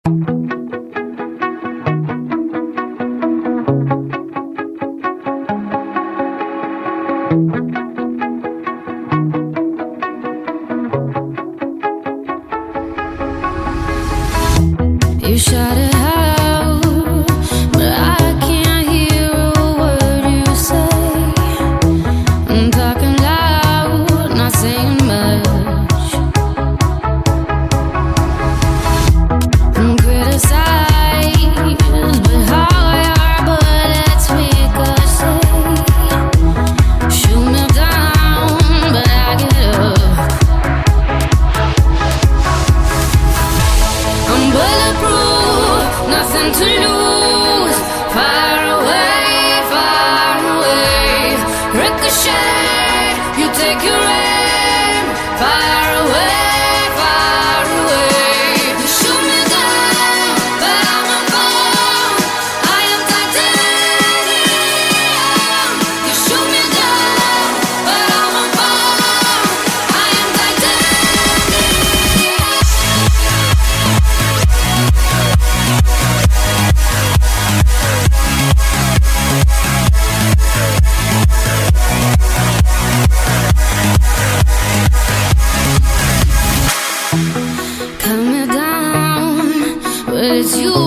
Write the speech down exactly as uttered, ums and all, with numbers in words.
You shout it out, but I can't hear a word you say. I'm talking loud, not saying much. I'm criticized, but how your bullets ricochet. Shoot me down, but I get up. I'm bulletproof, nothing to lose. Far away, far away. Ricochet, you take your aim. Far away, far away. You shoot me down, but I won't fall. I am titanium. You shoot me down, but I won't fall. I am titanium. Cut me down, but it's you